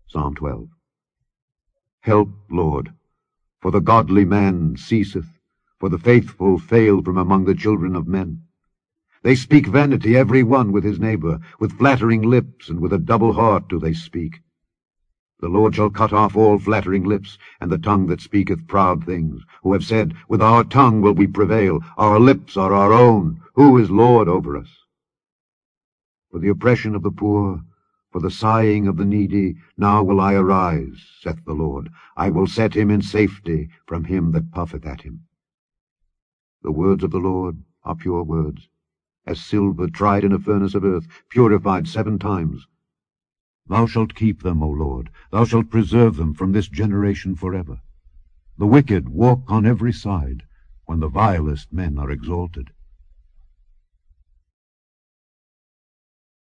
Psalm 12. Help, Lord, for the godly man ceaseth, for the faithful fail from among the children of men. They speak vanity every one with his neighbor, with flattering lips, and with a double heart do they speak. The Lord shall cut off all flattering lips, and the tongue that speaketh proud things, who have said, With our tongue will we prevail, our lips are our own, who is Lord over us? For the oppression of the poor, for the sighing of the needy, now will I arise, saith the Lord. I will set him in safety from him that puffeth at him. The words of the Lord are pure words, as silver tried in a furnace of earth, purified 7 times. Thou shalt keep them, O Lord, thou shalt preserve them from this generation forever. The wicked walk on every side, when the vilest men are exalted.